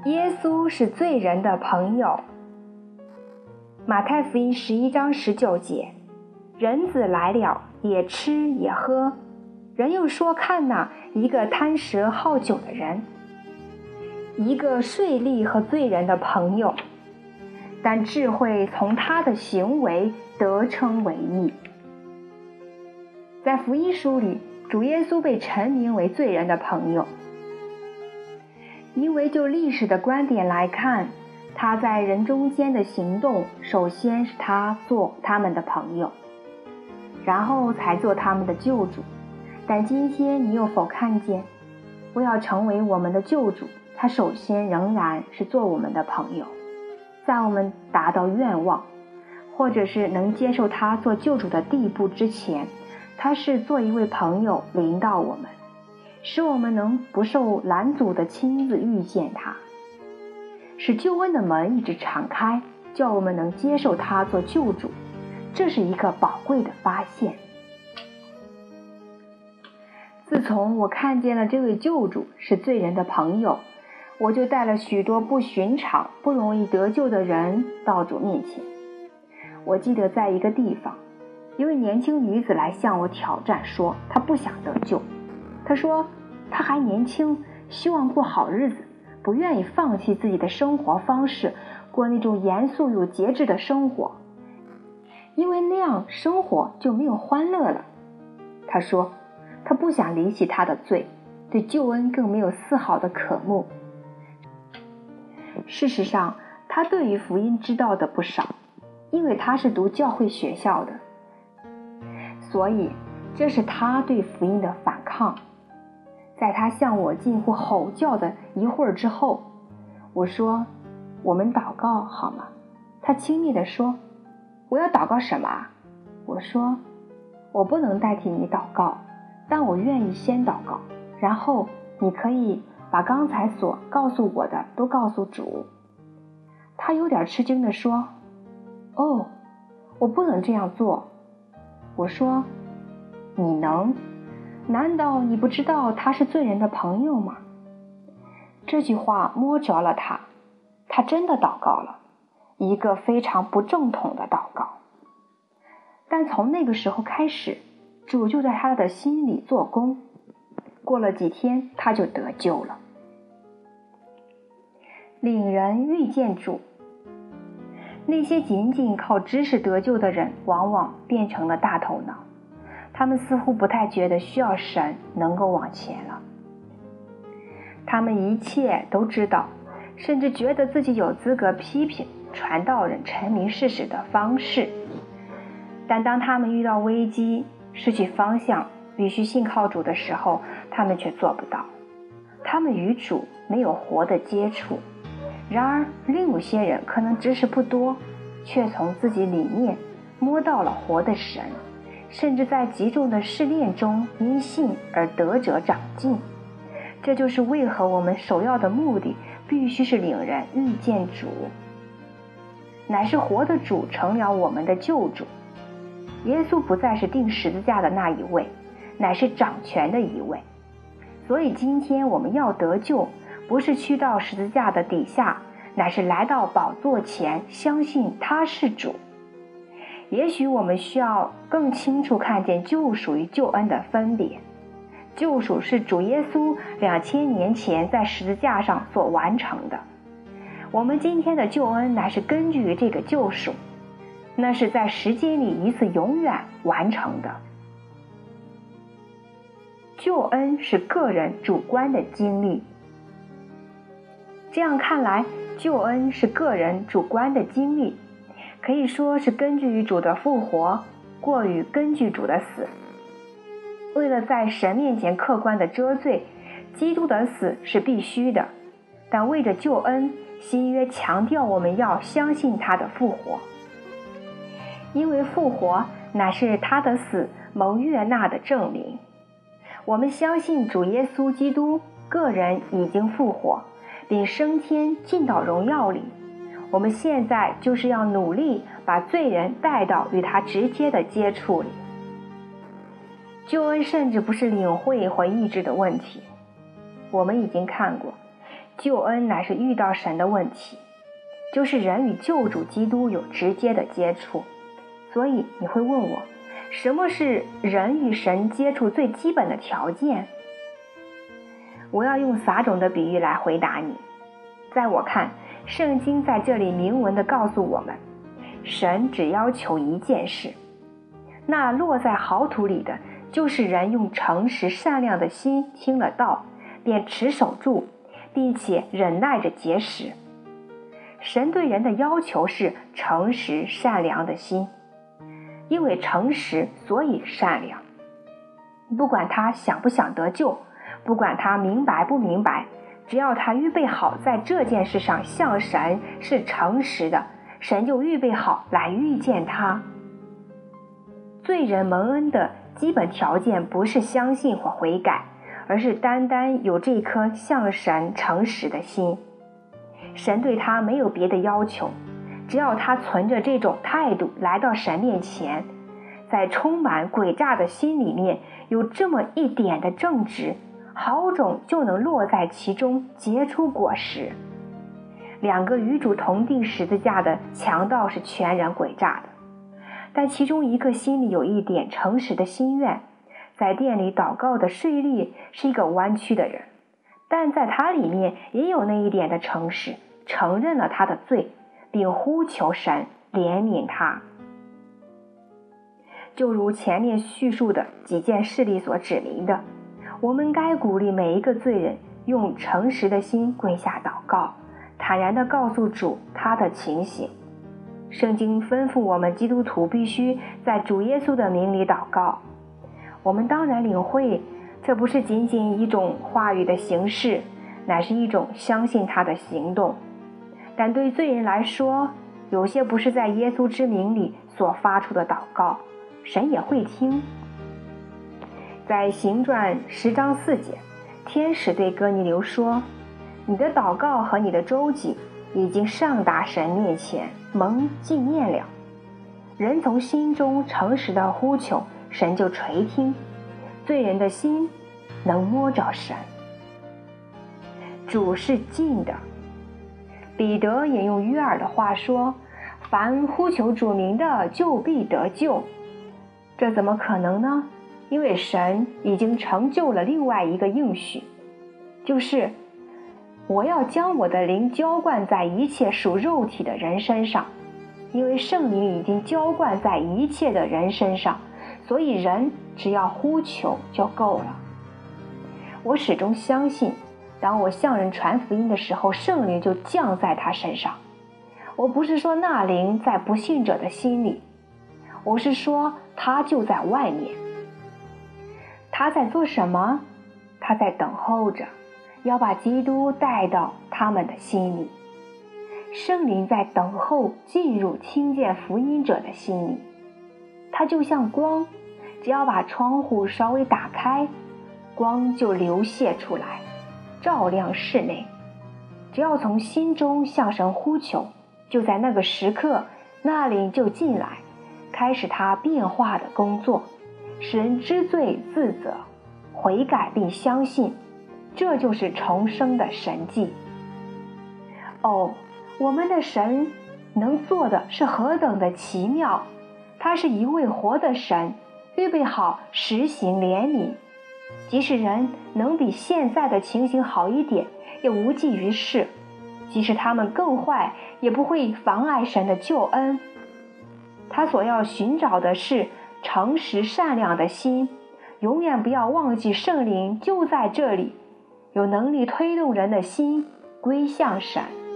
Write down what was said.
耶稣是罪人的朋友。马太福音11章19节，人子来了，也吃也喝。人又说，看哪，一个贪食好酒的人，一个税吏和罪人的朋友。但智慧从他的行为得称为义。在福音书里，主耶稣被陈明为罪人的朋友，因为就历史的观点来看，他在人中间的行动，首先是他做他们的朋友，然后才做他们的救主。但今天你有否看见，为要成为我们的救主，他首先仍然是做我们的朋友。在我们达到愿望，或者是能接受他做救主的地步之前，他是做一位朋友领导我们，使我们能不受拦阻的亲自遇见他，使救恩的门一直敞开，叫我们能接受他做救主。这是一个宝贵的发现。自从我看见了这位救主是罪人的朋友，我就带了许多不寻常、不容易得救的人到主面前。我记得在一个地方，一位年轻女子来向我挑战，说她不想得救。她说她还年轻，希望过好日子，不愿意放弃自己的生活方式，过那种严肃有节制的生活，因为那样生活就没有欢乐了。她说她不想离弃她的罪，对救恩更没有丝毫的渴慕。事实上，他对于福音知道的不少，因为他是读教会学校的，所以这是他对福音的反抗。在他向我近乎吼叫的一会儿之后，我说我们祷告好吗？他轻蔑地说，我要祷告什么？我说我不能代替你祷告，但我愿意先祷告，然后你可以把刚才所告诉我的都告诉主。他有点吃惊地说，哦，我不能这样做。我说，你能？难道你不知道他是罪人的朋友吗？这句话摸着了他，他真的祷告了，一个非常不正统的祷告。但从那个时候开始，主就在他的心里做工，过了几天他就得救了。领人遇见主。那些仅仅靠知识得救的人，往往变成了大头脑，他们似乎不太觉得需要神能够往前了。他们一切都知道，甚至觉得自己有资格批评传道人陈明事实的方式。但当他们遇到危机，失去方向，必须信靠主的时候，他们却做不到。他们与主没有活的接触。然而另有些人可能知识不多，却从自己里面摸到了活的神，甚至在极重的试炼中因信而得着长进。这就是为何我们首要的目的必须是领人遇见主，乃是活的主成了我们的救主。耶稣不再是钉十字架的那一位，乃是掌权的一位。所以今天我们要得救，不是去到十字架的底下，乃是来到宝座前，相信他是主。也许我们需要更清楚看见救赎与救恩的分别。救赎是主耶稣2000年前在十字架上所完成的，我们今天的救恩乃是根据于这个救赎，那是在时间里一次永远完成的。救恩是个人主观的经历。这样看来，救恩是个人主观的经历，可以说是根据于主的复活，过于根据主的死。为了在神面前客观的遮罪，基督的死是必须的，但为着救恩，新约强调我们要相信他的复活，因为复活乃是他的死蒙悦纳的证明。我们相信主耶稣基督个人已经复活，并升天进到荣耀里。我们现在就是要努力把罪人带到与他直接的接触里。救恩甚至不是领会或意志的问题。我们已经看过， 救恩乃是遇到神的问题，就是人与救主基督有直接的接触。所以你会问我，什么是人与神接触最基本的条件？我要用撒种的比喻来回答你。在我看，圣经在这里明文地告诉我们，神只要求一件事，那落在好土里的，就是人用诚实善良的心听了道，便持守住，并且忍耐着结实。神对人的要求是诚实善良的心，因为诚实，所以善良。不管他想不想得救，不管他明白不明白，只要他预备好在这件事上向神是诚实的，神就预备好来遇见他。罪人蒙恩的基本条件不是相信或悔改，而是单单有这颗向神诚实的心。神对他没有别的要求，只要他存着这种态度来到神面前，在充满诡诈的心里面有这么一点的正直，好种就能落在其中，结出果实。2个与主同定十字架的强盗是全然诡诈的，但其中一个心里有一点诚实的心愿。在店里祷告的税吏是一个弯曲的人，但在他里面也有那一点的诚实，承认了他的罪，并呼求神怜悯他。就如前面叙述的几件事例所指明的，我们该鼓励每一个罪人用诚实的心跪下祷告，坦然地告诉主他的情形。圣经吩咐我们基督徒必须在主耶稣的名里祷告。我们当然领会，这不是仅仅一种话语的形式，乃是一种相信他的行动。但对罪人来说，有些不是在耶稣之名里所发出的祷告，神也会听。在行传10章4节，天使对哥尼流说，你的祷告和你的周济已经上达神面前，蒙纪念了。人从心中诚实的呼求，神就垂听。罪人的心能摸着神。主是近的。彼得引用约珥的话说，凡呼求主名的，就必得救。这怎么可能呢？因为神已经成就了另外一个应许，就是我要将我的灵浇灌在一切属肉体的人身上。因为圣灵已经浇灌在一切的人身上，所以人只要呼求就够了。我始终相信，当我向人传福音的时候，圣灵就降在他身上。我不是说那灵在不信者的心里，我是说他就在外面。他在做什么？他在等候着，要把基督带到他们的心里。圣灵在等候进入听见福音者的心里。它就像光，只要把窗户稍微打开，光就流泻出来，照亮室内。只要从心中向神呼求，就在那个时刻，那灵就进来，开始他变化的工作，使人知罪自责，悔改并相信。这就是重生的神迹。哦，我们的神能做的是何等的奇妙！他是一位活的神，预备好实行怜悯。即使人能比现在的情形好一点，也无济于事；即使他们更坏，也不会妨碍神的救恩。他所要寻找的是诚实善良的心，永远不要忘记圣灵就在这里，有能力推动人的心归向神。